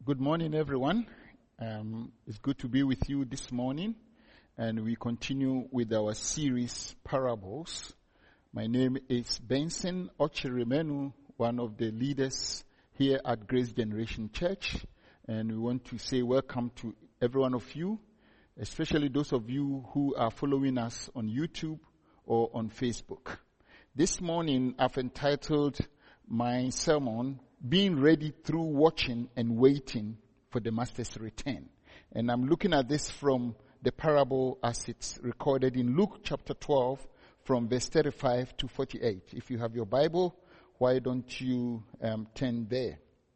Good morning, everyone. It's good to be with you this morning, and we continue with our series, Parables. My name is Benson Ochirimenu, one of the leaders here at Grace Generation Church, and we want to say welcome to every one of you, especially those of you who are following us on YouTube or on Facebook. This morning, I've entitled my sermon, Being Ready Through Watching and Waiting for the Master's Return. And I'm looking at this from the parable as it's recorded in Luke chapter 12 from verse 35 to 48. If you have your Bible, why don't you turn there?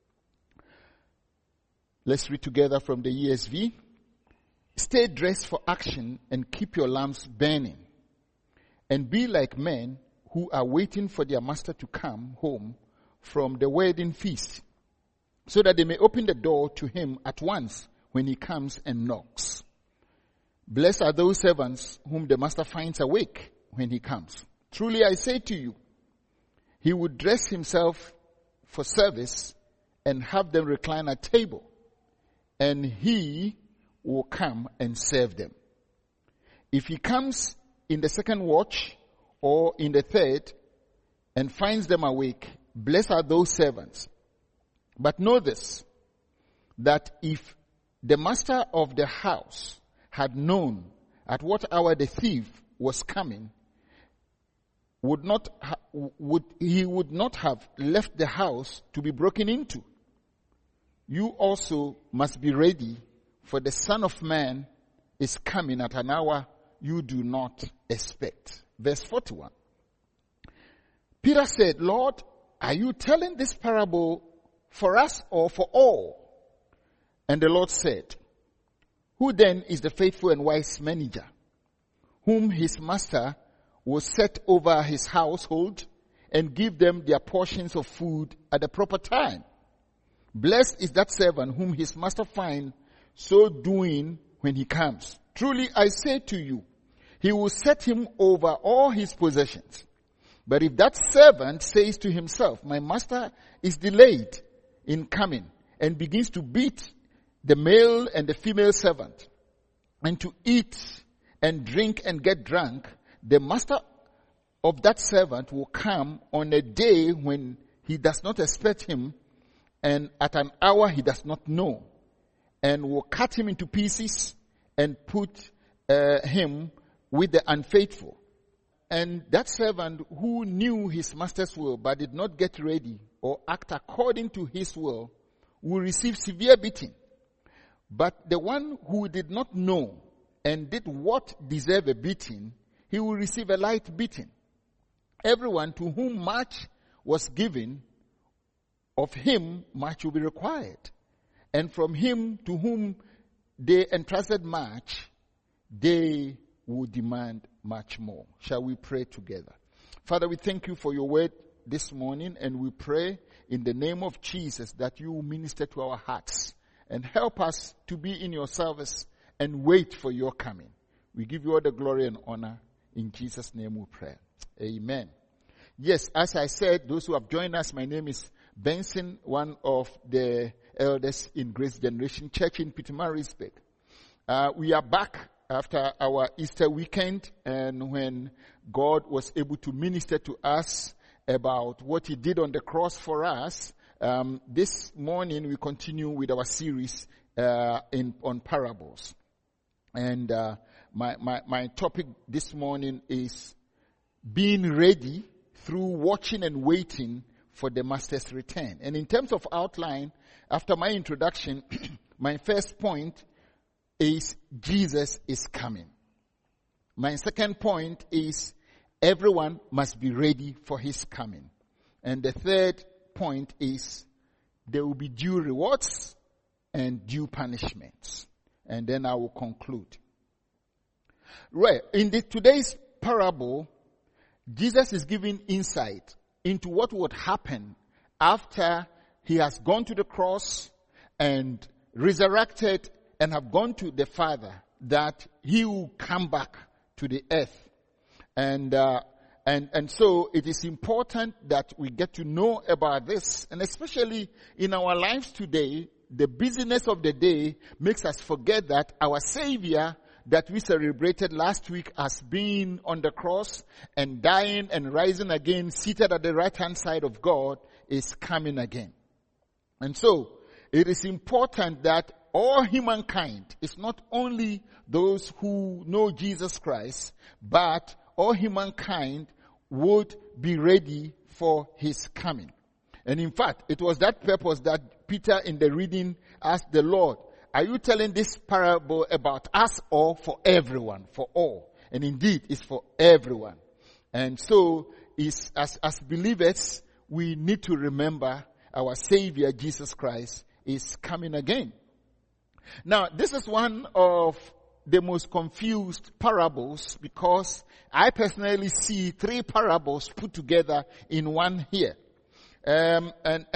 Let's read together from the ESV. Stay dressed for action and keep your lamps burning. And be like men who are waiting for their master to come home from the wedding feast, so that they may open the door to him at once when he comes and knocks. Blessed are those servants whom the master finds awake when he comes. Truly I say to you, he would dress himself for service and have them recline at table, and he will come and serve them. If he comes in the second watch or in the third and finds them awake, blessed are those servants. But know this, that if the master of the house had known at what hour the thief was coming, he would not have left the house to be broken into. You also must be ready, for the Son of Man is coming at an hour you do not expect. Verse 41. Peter said, Lord, are you telling this parable for us or for all? And the Lord said, who then is the faithful and wise manager, whom his master will set over his household and give them their portions of food at the proper time? Blessed is that servant whom his master finds so doing when he comes. Truly I say to you, he will set him over all his possessions. But if that servant says to himself, my master is delayed in coming, and begins to beat the male and the female servant, and to eat and drink and get drunk, the master of that servant will come on a day when he does not expect him, and at an hour he does not know, and will cut him into pieces and put him with the unfaithful. And that servant who knew his master's will but did not get ready or act according to his will receive severe beating. But the one who did not know and did what deserved a beating, he will receive a light beating. Everyone to whom much was given, of him much will be required. And from him to whom they entrusted much, they will demand much more. Shall we pray together? Father, we thank you for your word this morning, and we pray in the name of Jesus that you will minister to our hearts and help us to be in your service and wait for your coming. We give you all the glory and honor. In Jesus' name we pray. Amen. Yes, as I said, those who have joined us, my name is Benson, one of the elders in Grace Generation Church in Pietermaritzburg. We are back after our Easter weekend, and when God was able to minister to us about what he did on the cross for us, this morning we continue with our series on parables. And my topic this morning is being ready through watching and waiting for the master's return. And in terms of outline, after my introduction, my first point is Jesus is coming. My second point is everyone must be ready for his coming. And the third point is there will be due rewards and due punishments. And then I will conclude. Right. In today's parable, Jesus is giving insight into what would happen after he has gone to the cross and resurrected and have gone to the Father, that he will come back to the earth. And so it is important that we get to know about this, and especially in our lives today, the busyness of the day makes us forget that our Savior that we celebrated last week as being on the cross and dying and rising again, seated at the right-hand side of God, is coming again. And so, it is important that all humankind, it's not only those who know Jesus Christ, but all humankind would be ready for his coming. And in fact, it was that purpose that Peter in the reading asked the Lord, are you telling this parable about us or for everyone, for all? And indeed, it's for everyone. And so, as believers, we need to remember our Savior, Jesus Christ, is coming again. Now, this is one of the most confused parables because I personally see three parables put together in one here. And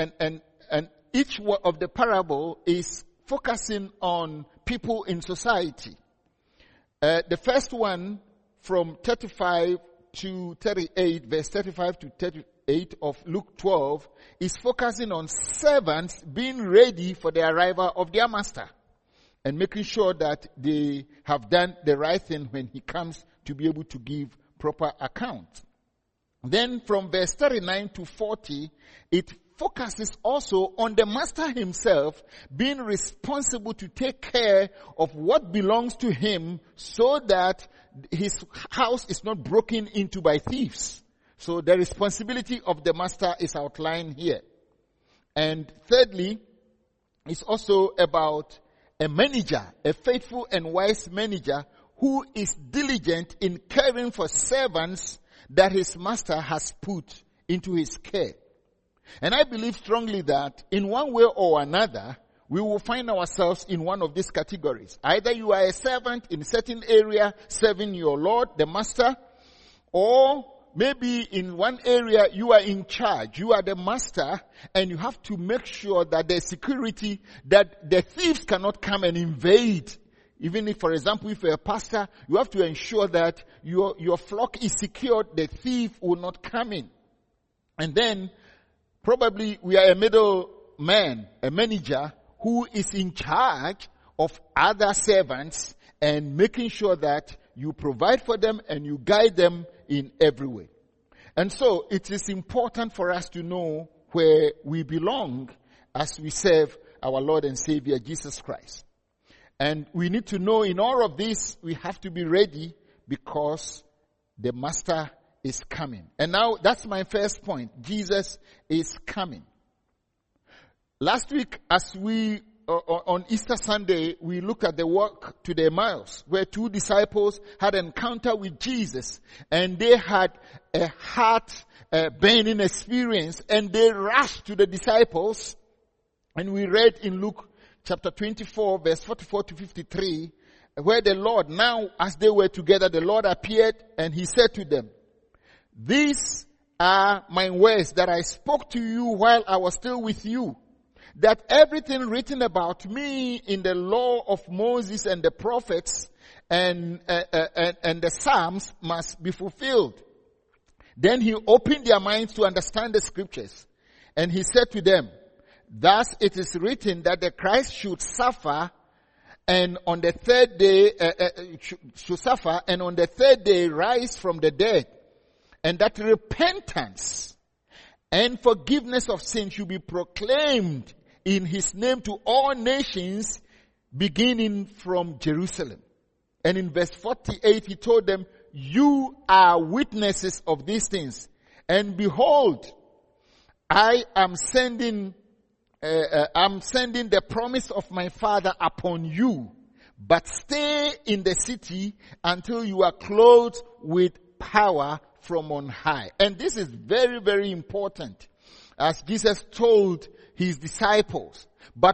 each of the parable is focusing on people in society. The first one from 35 to 38, verse 35 to 38 of Luke 12 is focusing on servants being ready for the arrival of their master and making sure that they have done the right thing when he comes to be able to give proper account. Then from verse 39 to 40, it focuses also on the master himself being responsible to take care of what belongs to him so that his house is not broken into by thieves. So the responsibility of the master is outlined here. And thirdly, it's also about a manager, a faithful and wise manager who is diligent in caring for servants that his master has put into his care. And I believe strongly that in one way or another, we will find ourselves in one of these categories. Either you are a servant in a certain area serving your Lord, the master, or maybe in one area you are in charge. You are the master and you have to make sure that there's security, that the thieves cannot come and invade. Even if, for example, if you're a pastor, you have to ensure that your flock is secured, the thief will not come in. And then, probably we are a middleman, a manager, who is in charge of other servants and making sure that you provide for them and you guide them in every way. And so, it is important for us to know where we belong as we serve our Lord and Savior, Jesus Christ. And we need to know in all of this, we have to be ready because the master is coming. And now that's my first point. Jesus is coming. Last week, as we, on Easter Sunday, we looked at the walk to the Emmaus, where two disciples had an encounter with Jesus, and they had a heart burning experience, and they rushed to the disciples, and we read in Luke chapter 24, verse 44 to 53, where the Lord, now as they were together, the Lord appeared and he said to them, these are my words that I spoke to you while I was still with you, that everything written about me in the law of Moses and the prophets and the Psalms must be fulfilled. Then he opened their minds to understand the scriptures, and he said to them, thus it is written that the Christ should suffer and on the third day rise from the dead, and that repentance and forgiveness of sin should be proclaimed in his name to all nations, beginning from Jerusalem. And in verse 48 he told them, you are witnesses of these things, and behold, I am sending the promise of my Father upon you, but stay in the city until you are clothed with power from on high. And this is very, very important, as Jesus told his disciples. But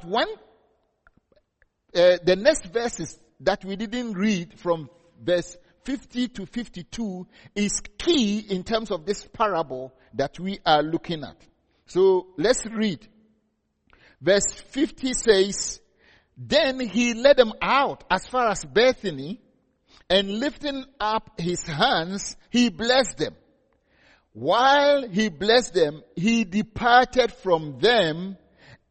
the next verses that we didn't read from verse 50 to 52 is key in terms of this parable that we are looking at. So let's read. Verse 50 says, then he led them out as far as Bethany, and lifting up his hands, he blessed them. While he blessed them, he departed from them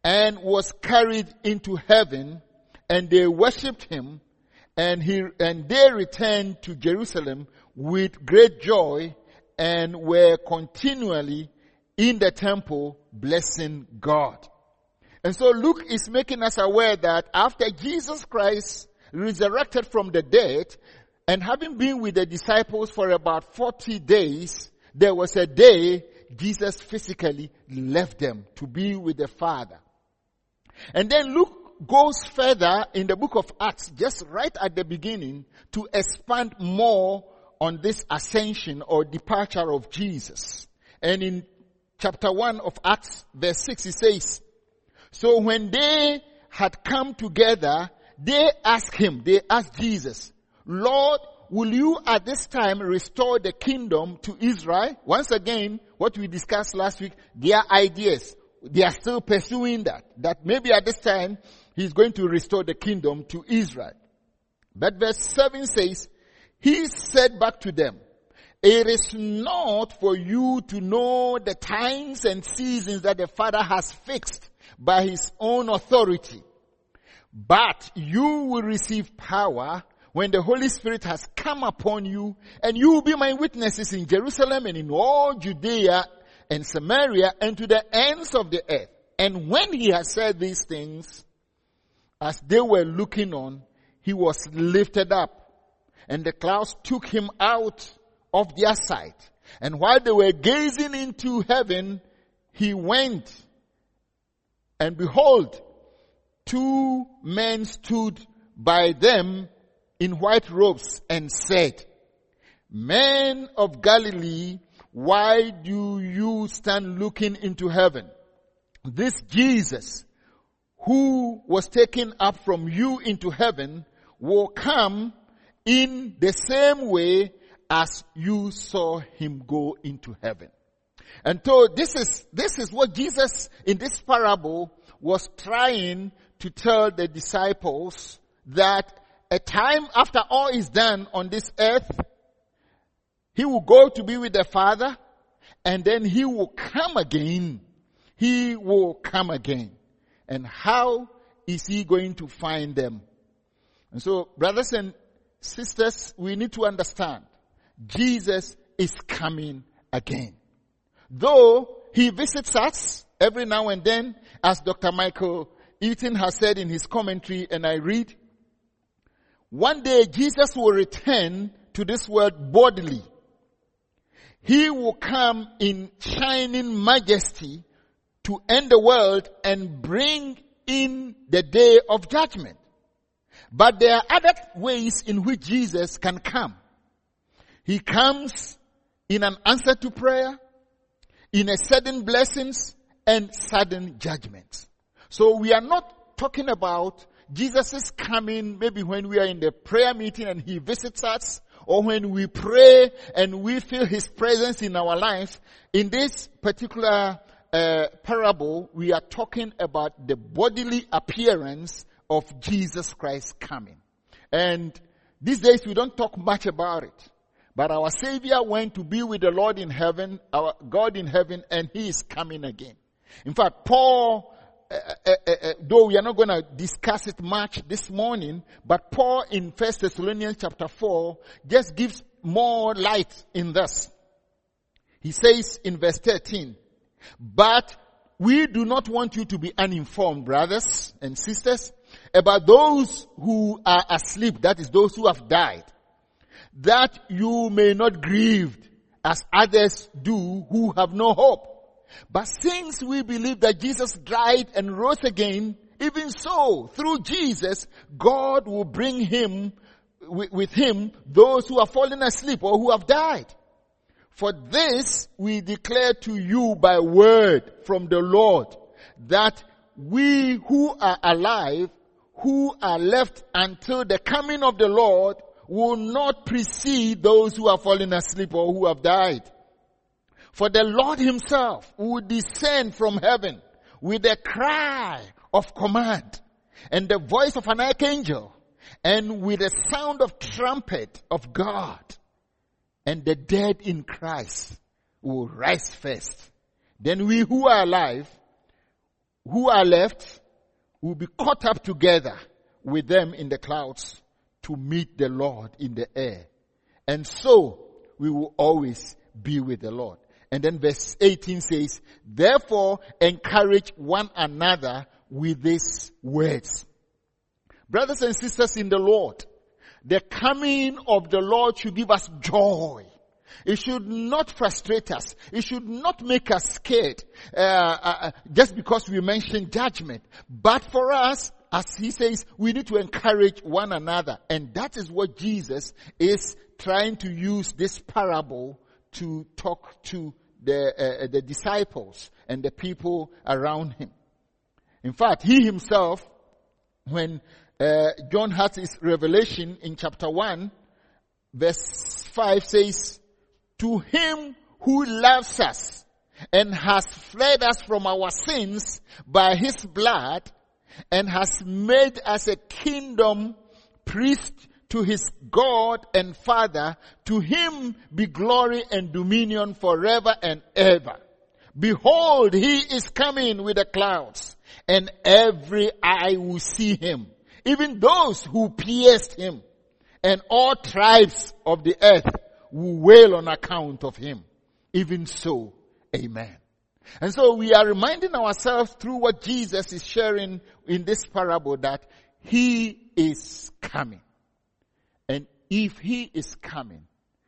and was carried into heaven, and they worshipped him, and they returned to Jerusalem with great joy and were continually in the temple blessing God. And so Luke is making us aware that after Jesus Christ resurrected from the dead and having been with the disciples for about 40 days, there was a day Jesus physically left them to be with the Father. And then Luke goes further in the book of Acts, just right at the beginning, to expand more on this ascension or departure of Jesus. And in chapter 1 of Acts, verse 6, it says, so when they had come together, they asked Jesus, Lord, will you at this time restore the kingdom to Israel? Once again, what we discussed last week, their ideas, they are still pursuing that maybe at this time, he's going to restore the kingdom to Israel. But verse 7 says, he said back to them, it is not for you to know the times and seasons that the Father has fixed by his own authority, but you will receive power when the Holy Spirit has come upon you, and you will be my witnesses in Jerusalem and in all Judea and Samaria and to the ends of the earth. And when he had said these things, as they were looking on, he was lifted up, and the clouds took him out of their sight. And while they were gazing into heaven, he went, and behold, 2 men stood by them in white robes and said, Men of Galilee, why do you stand looking into heaven? This Jesus, who was taken up from you into heaven, will come in the same way as you saw him go into heaven. And so this is what Jesus in this parable was trying to tell the disciples, that a time after all is done on this earth, he will go to be with the Father, and then he will come again. He will come again. And how is he going to find them? And so, brothers and sisters, we need to understand, Jesus is coming again. Though he visits us every now and then, as Dr. Michael Eaton has said in his commentary, and I read, one day Jesus will return to this world bodily. He will come in shining majesty to end the world and bring in the day of judgment. But there are other ways in which Jesus can come. He comes in an answer to prayer, in a sudden blessings and sudden judgments. So we are not talking about Jesus is coming maybe when we are in the prayer meeting and he visits us, or when we pray and we feel his presence in our lives. In this particular parable, we are talking about the bodily appearance of Jesus Christ coming. And these days we don't talk much about it. But our Savior went to be with the Lord in heaven, our God in heaven, and he is coming again. In fact, Paul, though we are not going to discuss it much this morning, but Paul in 1 Thessalonians chapter 4 just gives more light in this. He says in verse 13, but we do not want you to be uninformed, brothers and sisters, about those who are asleep, that is those who have died, that you may not grieve as others do who have no hope. But since we believe that Jesus died and rose again, even so, through Jesus, God will bring him, with him, those who have fallen asleep or who have died. For this we declare to you by word from the Lord, that we who are alive, who are left until the coming of the Lord, will not precede those who have fallen asleep or who have died. For the Lord himself will descend from heaven with a cry of command and the voice of an archangel and with a sound of trumpet of God. And the dead in Christ will rise first. Then we who are alive who are left will be caught up together with them in the clouds to meet the Lord in the air. And so we will always be with the Lord. And then verse 18 says, therefore encourage one another with these words. Brothers and sisters in the Lord, the coming of the Lord should give us joy. It should not frustrate us. It should not make us scared just because we mention judgment. But for us, as he says, we need to encourage one another. And that is what Jesus is trying to use this parable to talk to the disciples and the people around him. In fact, he himself, when John had his revelation in chapter 1, verse 5 says, to him who loves us and has fled us from our sins by his blood and has made us a kingdom priest to his God and Father, to him be glory and dominion forever and ever. Behold, he is coming with the clouds, and every eye will see him, even those who pierced him, and all tribes of the earth will wail on account of him. Even so, amen. And so we are reminding ourselves through what Jesus is sharing in this parable that he is coming. And if he is coming,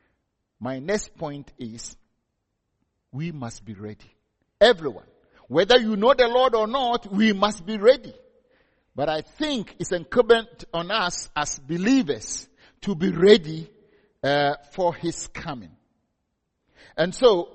my next point is we must be ready. Everyone. Whether you know the Lord or not, we must be ready. But I think it's incumbent on us as believers to be ready for his coming. And so,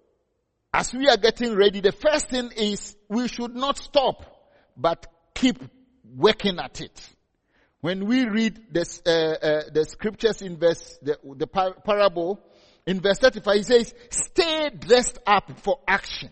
as we are getting ready, the first thing is we should not stop, but keep working at it. When we read this, the scriptures in the parable, in verse 35, he says, stay dressed up for action.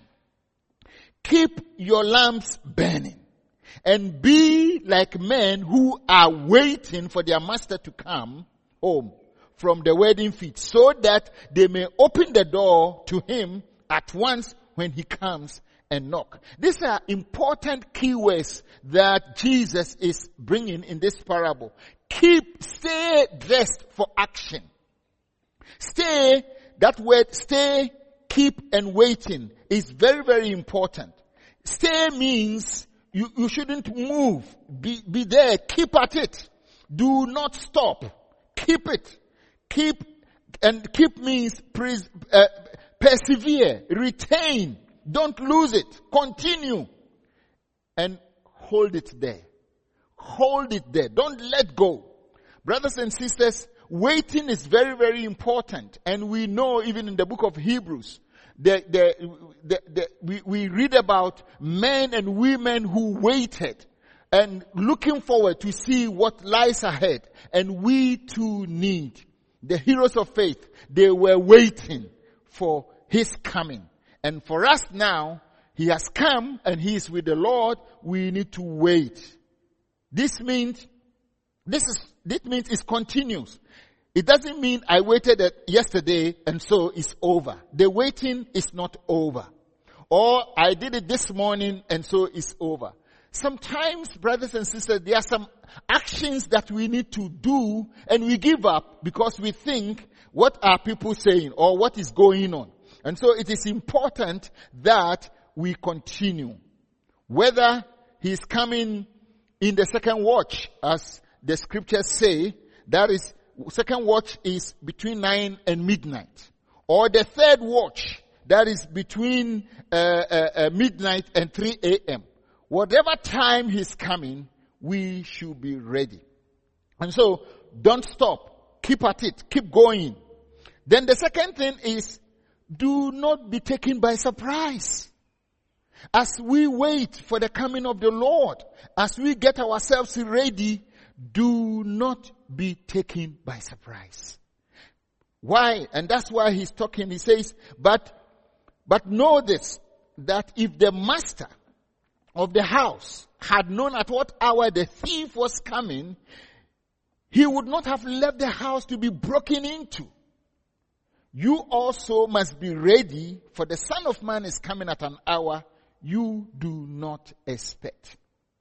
Keep your lamps burning. And be like men who are waiting for their master to come home from the wedding feast, so that they may open the door to him at once when he comes and knock. These are important keywords that Jesus is bringing in this parable. Stay dressed for action. Stay, that word stay, keep and waiting is very, very important. Stay means you shouldn't move. Be there. Keep at it. Do not stop. Keep it. Keep means persevere, retain, don't lose it, continue, and hold it there. Hold it there. Don't let go. Brothers and sisters, waiting is very, very important. And we know even in the book of Hebrews, we read about men and women who waited and looking forward to see what lies ahead. And we too need the heroes of faith. They were waiting for his coming. And for us now, he has come and he is with the Lord. We need to wait. This means it continues. It doesn't mean I waited yesterday and so it's over. The waiting is not over. Or I did it this morning and so it's over. Sometimes, brothers and sisters, there are some actions that we need to do and we give up because we think, what are people saying or what is going on? And so it is important that we continue. Whether he is coming in the second watch, as the scriptures say, that is, second watch is between 9 and midnight. Or the third watch, that is between midnight and 3 a.m. Whatever time he's coming, we should be ready. And so, don't stop. Keep at it. Keep going. Then the second thing is, do not be taken by surprise. As we wait for the coming of the Lord, as we get ourselves ready, do not be taken by surprise. Why? And that's why he's talking. He says, but know this, that if the master of the house had known at what hour the thief was coming, he would not have left the house to be broken into. You also must be ready, for the Son of Man is coming at an hour you do not expect.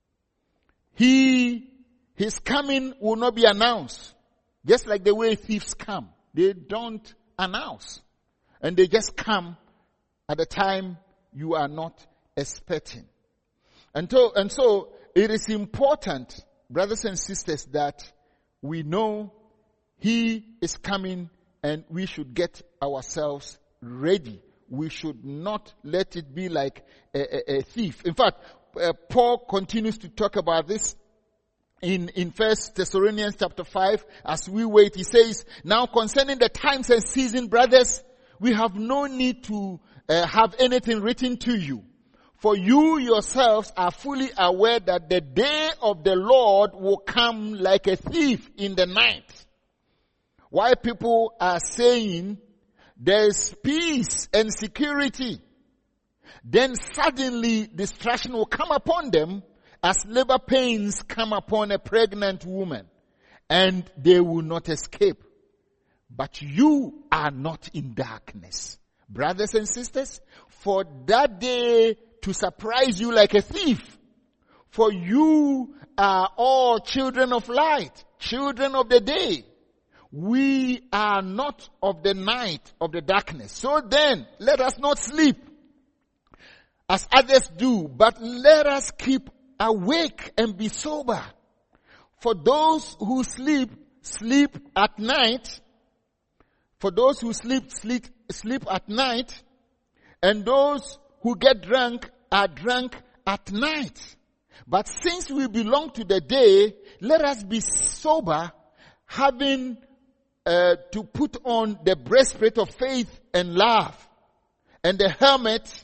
His coming will not be announced. Just like the way thieves come. They don't announce. And they just come at a time you are not expecting. And so it is important, brothers and sisters, that we know he is coming and we should get ourselves ready. We should not let it be like a thief. In fact, Paul continues to talk about this in 1 Thessalonians chapter 5. As we wait, he says, now concerning the times and season, brothers, we have no need to have anything written to you. For you yourselves are fully aware that the day of the Lord will come like a thief in the night. Why people are saying there is peace and security, then suddenly destruction will come upon them as labor pains come upon a pregnant woman, and they will not escape. But you are not in darkness, brothers and sisters, for that day to surprise you like a thief. For you are all children of light, children of the day. We are not of the night, of the darkness. So then, let us not sleep as others do, but let us keep awake and be sober. For those who sleep at night. For those who sleep at night. And those who get drunk are drunk at night. But since we belong to the day, let us be sober, having to put on the breastplate of faith and love, and the helmet,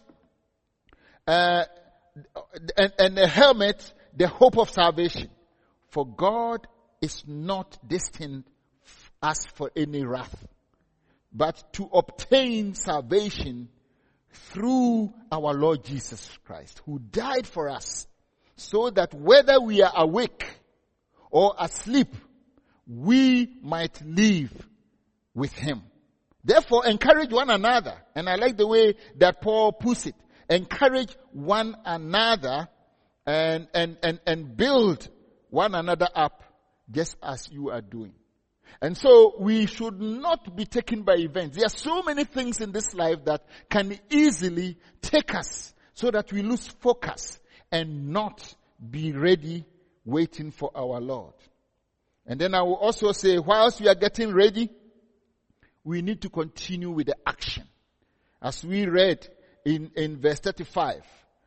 the hope of salvation. For God is not destined us for any wrath, but to obtain salvation through our Lord Jesus Christ, who died for us, so that whether we are awake or asleep, we might live with him. Therefore, encourage one another. And I like the way that Paul puts it. Encourage one another and build one another up just as you are doing. And so we should not be taken by events. There are so many things in this life that can easily take us so that we lose focus and not be ready waiting for our Lord. And then I will also say, whilst we are getting ready, we need to continue with the action. As we read in verse 35,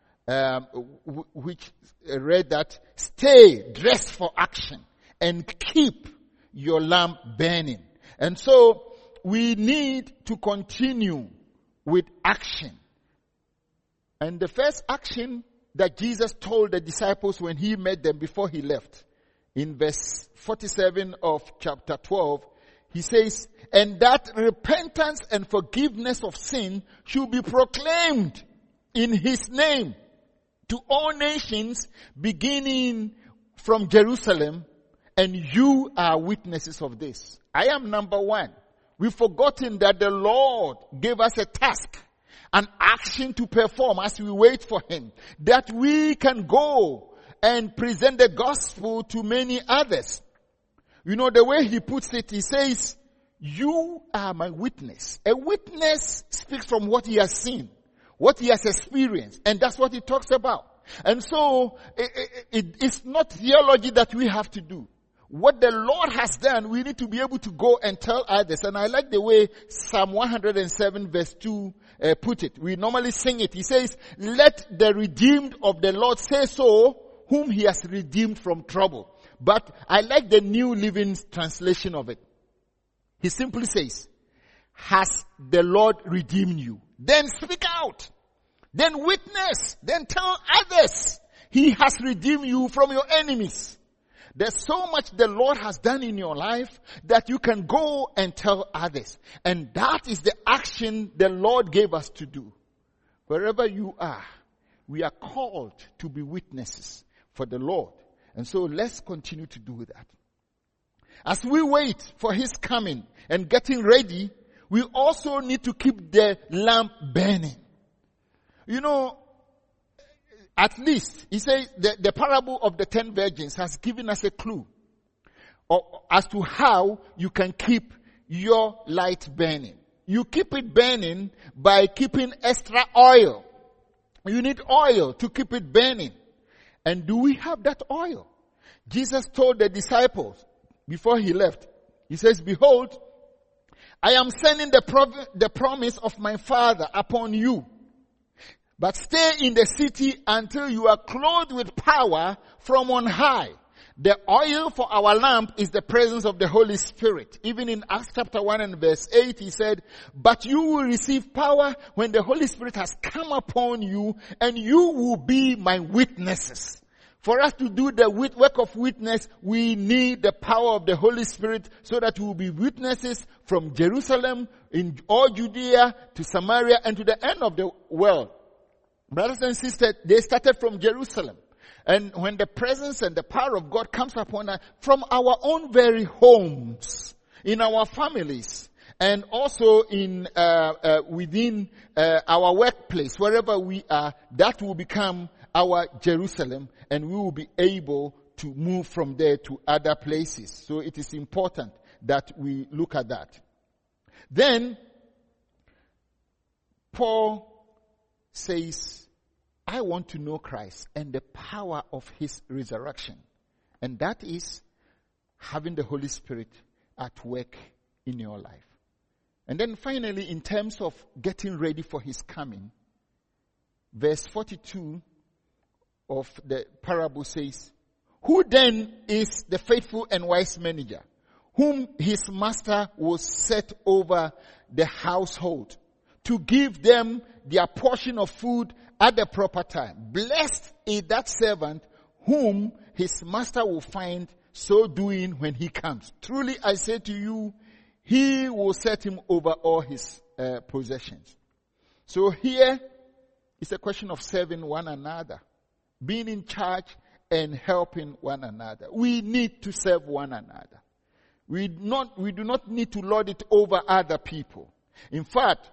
which read that, stay dressed for action and keep your lamp burning. And so we need to continue with action. And the first action that Jesus told the disciples when he met them before he left, in verse 47 of chapter 12, he says, and that repentance and forgiveness of sin should be proclaimed in his name to all nations, beginning from Jerusalem, and you are witnesses of this. I am number one. We've forgotten that the Lord gave us a task, an action to perform as we wait for him, that we can go and present the gospel to many others. You know, the way he puts it, he says, you are my witness. A witness speaks from what he has seen, what he has experienced, and that's what he talks about. And so, it's not theology that we have to do. What the Lord has done, we need to be able to go and tell others. And I like the way Psalm 107 verse 2 put it. We normally sing it. He says, let the redeemed of the Lord say so, whom he has redeemed from trouble. But I like the New Living Translation of it. He simply says, has the Lord redeemed you? Then speak out. Then witness. Then tell others. He has redeemed you from your enemies. There's so much the Lord has done in your life that you can go and tell others. And that is the action the Lord gave us to do. Wherever you are, we are called to be witnesses for the Lord. And so let's continue to do that. As we wait for his coming and getting ready, we also need to keep the lamp burning. You know, at least, he says, the parable of the 10 virgins has given us a clue as to how you can keep your light burning. You keep it burning by keeping extra oil. You need oil to keep it burning. And do we have that oil? Jesus told the disciples before he left, he says, behold, I am sending the promise of my Father upon you. But stay in the city until you are clothed with power from on high. The oil for our lamp is the presence of the Holy Spirit. Even in Acts chapter 1 and verse 8, he said, but you will receive power when the Holy Spirit has come upon you, and you will be my witnesses. For us to do the work of witness, we need the power of the Holy Spirit so that we will be witnesses from Jerusalem, in all Judea, to Samaria, and to the end of the world. Brothers and sisters, they started from Jerusalem. And when the presence and the power of God comes upon us from our own very homes, in our families, and also in within our workplace, wherever we are, that will become our Jerusalem, and we will be able to move from there to other places. So it is important that we look at that. Then Paul says, I want to know Christ and the power of his resurrection. And that is having the Holy Spirit at work in your life. And then finally, in terms of getting ready for his coming, verse 42 of the parable says, who then is the faithful and wise manager, whom his master will set over the household, to give them their portion of food at the proper time? Blessed is that servant whom his master will find so doing when he comes. Truly I say to you, he will set him over all his possessions. So here is a question of serving one another, being in charge and helping one another. We need to serve one another. We do not need to lord it over other people. In fact,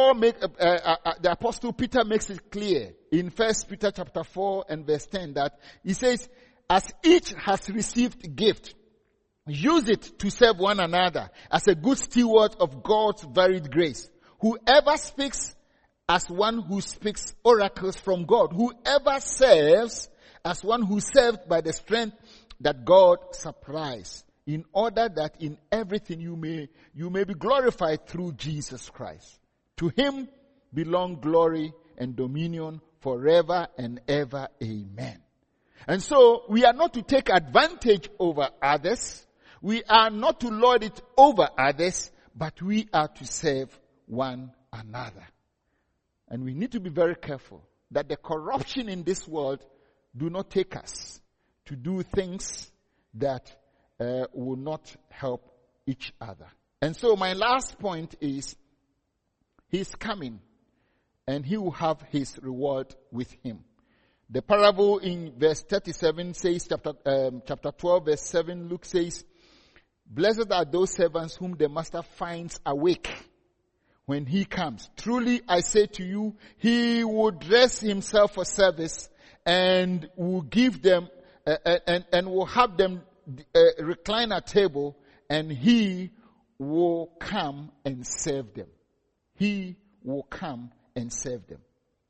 the Apostle Peter makes it clear in 1 Peter chapter 4 and verse 10 that he says, as each has received a gift, use it to serve one another as a good steward of God's varied grace. Whoever speaks as one who speaks oracles from God. Whoever serves as one who serves by the strength that God supplies, in order that in everything you may be glorified through Jesus Christ. To him belong glory and dominion forever and ever. Amen. And so we are not to take advantage over others. We are not to lord it over others, but we are to serve one another. And we need to be very careful that the corruption in this world do not take us to do things that will not help each other. And so my last point is, he's coming, and he will have his reward with him. The parable in verse 37 says, chapter 12, verse 7, Luke says, blessed are those servants whom the master finds awake when he comes. Truly, I say to you, he will dress himself for service and will give them, and will have them recline at table, and he will come and serve them. He will come and serve them.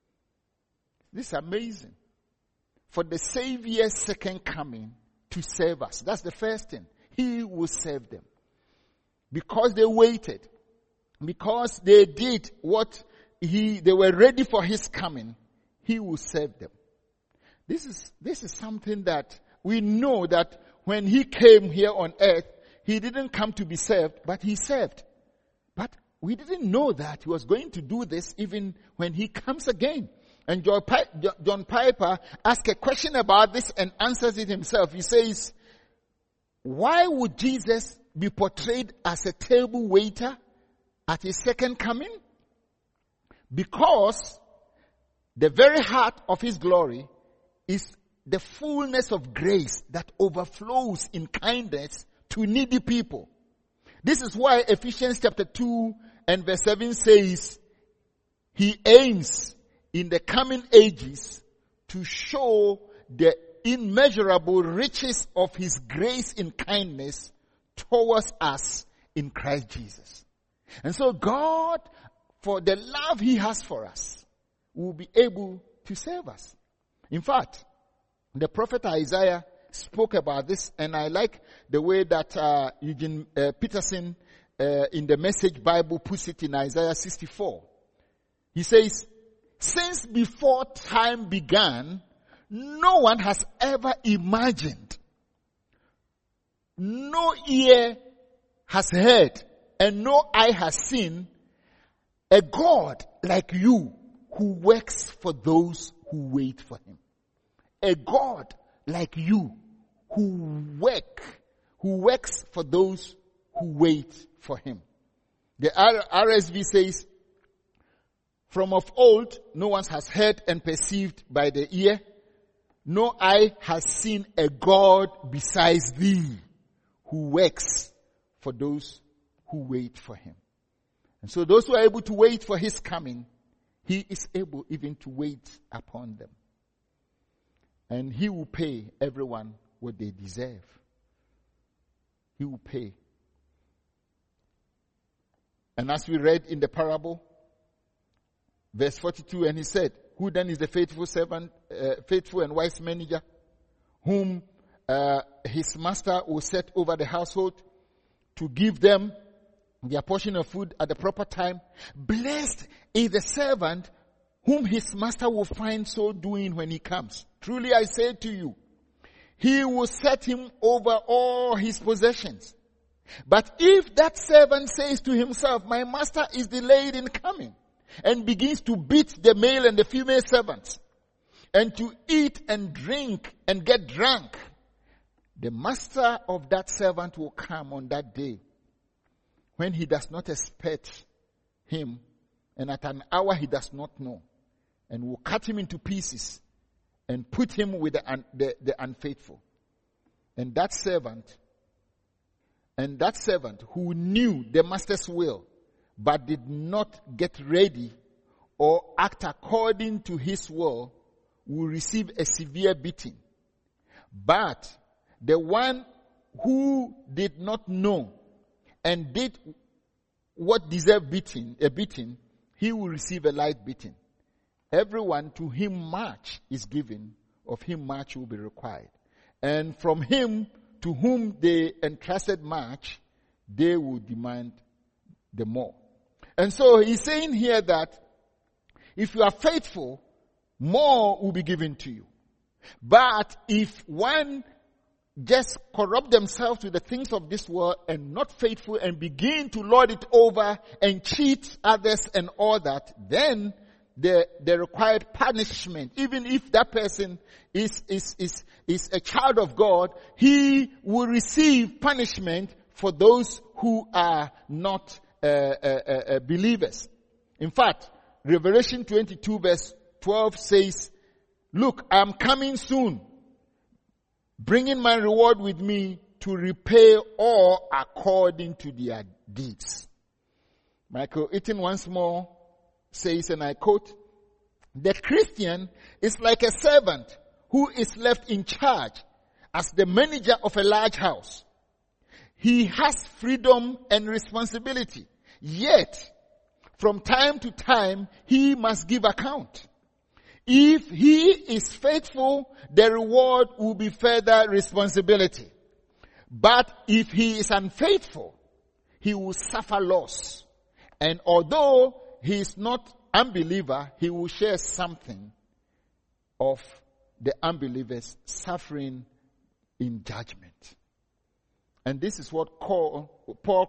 This is amazing. For the Savior's second coming to serve us. That's the first thing. He will serve them. Because they waited. Because they did what they were ready for his coming. He will serve them. This is something that we know, that when he came here on earth, he didn't come to be served, but he served. But we didn't know that he was going to do this even when he comes again. And John Piper asked a question about this and answers it himself. He says, why would Jesus be portrayed as a table waiter at his second coming? Because the very heart of his glory is the fullness of grace that overflows in kindness to needy people. This is why Ephesians chapter 2 and verse 7 says, he aims in the coming ages to show the immeasurable riches of his grace in kindness towards us in Christ Jesus. And so God, for the love he has for us, will be able to save us. In fact, the prophet Isaiah spoke about this, and I like the way that Eugene Peterson in the Message Bible puts it in Isaiah 64. He says, since before time began, no one has ever imagined, no ear has heard, and no eye has seen a God like you who works for those who wait for him. A God like you who works for those who wait for him. The RSV says, from of old, no one has heard and perceived by the ear. No eye has seen a God besides thee who works for those who wait for him. And so those who are able to wait for his coming, he is able even to wait upon them. And he will pay everyone what they deserve. He will pay. And as we read in the parable, verse 42, and he said, who then is the faithful servant, faithful and wise manager, whom his master will set over the household to give them their portion of food at the proper time? Blessed is the servant whom his master will find so doing when he comes. Truly I say to you, he will set him over all his possessions. But if that servant says to himself, my master is delayed in coming, and begins to beat the male and the female servants, and to eat and drink and get drunk, the master of that servant will come on that day when he does not expect him, and at an hour he does not know, and will cut him into pieces and put him with the unfaithful. And that servant who knew the master's will but did not get ready or act according to his will receive a severe beating. But the one who did not know and did what deserved a beating, he will receive a light beating. Everyone to whom much is given, of him much will be required. And from him to whom they entrusted much, they will demand the more. And so he's saying here that if you are faithful, more will be given to you. But if one just corrupt themselves with the things of this world and not faithful and begin to lord it over and cheat others and all that, then the required punishment, even if that person is a child of God, he will receive punishment for those who are not believers. In fact, Revelation 22 verse 12 says, look, I am coming soon, bringing my reward with me to repay all according to their deeds. Michael Eaton once more says, and I quote, the Christian is like a servant who is left in charge as the manager of a large house. He has freedom and responsibility, yet from time to time he must give account. If he is faithful, the reward will be further responsibility. But if he is unfaithful, he will suffer loss. And although he is not unbeliever, he will share something of the unbelievers suffering in judgment. And this is what Paul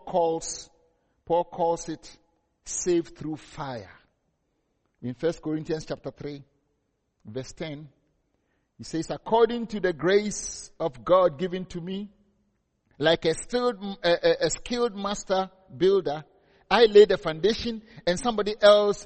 calls it saved through fire. In 1 Corinthians chapter 3, verse 10, he says, according to the grace of God given to me, like a skilled master builder, I laid a foundation and somebody else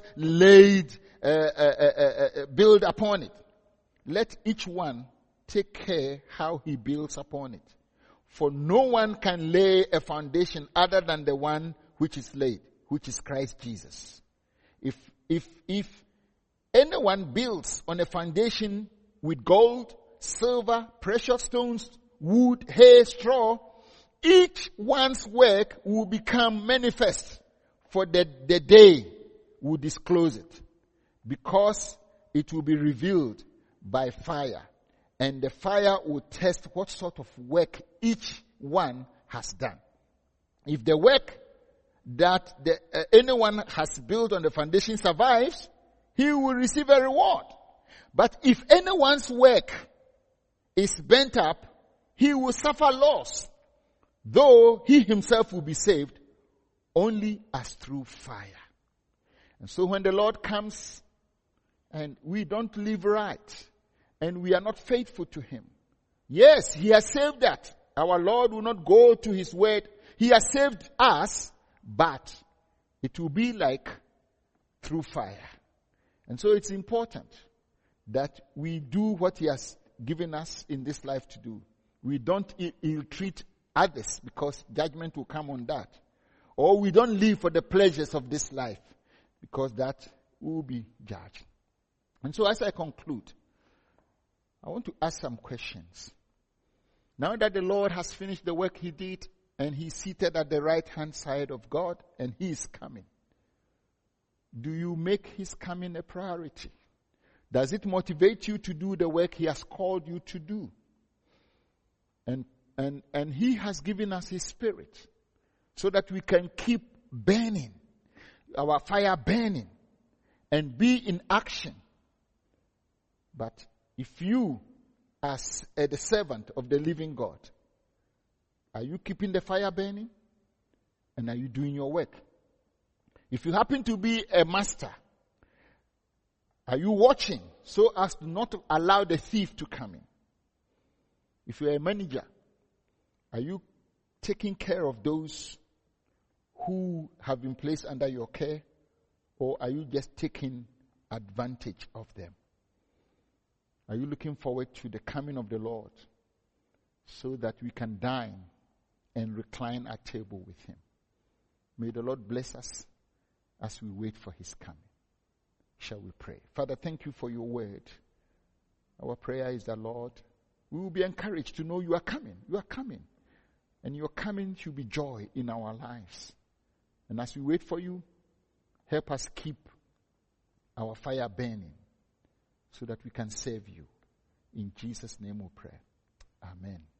build upon it. Let each one take care how he builds upon it. For no one can lay a foundation other than the one which is laid, which is Christ Jesus. If anyone builds on a foundation with gold, silver, precious stones, wood, hay, straw, each one's work will become manifest, for the day will disclose it, because it will be revealed by fire, and the fire will test what sort of work each one has done. If the work that anyone has built on the foundation survives, he will receive a reward. But if anyone's work is burnt up, he will suffer loss, though he himself will be saved only as through fire. And so when the Lord comes and we don't live right and we are not faithful to him, yes, he has saved that. Our Lord will not go to his word. He has saved us, but it will be like through fire. And so it's important that we do what he has given us in this life to do. We don't ill-treat others, because judgment will come on that. Or we don't live for the pleasures of this life, because that will be judged. And so as I conclude, I want to ask some questions. Now that the Lord has finished the work he did, and he's seated at the right hand side of God, and he is coming, do you make his coming a priority? Does it motivate you to do the work he has called you to do? And he has given us his spirit so that we can keep burning, our fire burning, and be in action. But if you, as the servant of the living God, are you keeping the fire burning? And are you doing your work? If you happen to be a master, are you watching so as to not allow the thief to come in? If you're a manager, are you taking care of those who have been placed under your care, or are you just taking advantage of them? Are you looking forward to the coming of the Lord so that we can dine and recline at table with him? May the Lord bless us as we wait for his coming. Shall we pray? Father, thank you for your word. Our prayer is that, Lord, we will be encouraged to know you are coming. You are coming. And your coming should be joy in our lives. And as we wait for you, help us keep our fire burning so that we can serve you. In Jesus' name we pray. Amen.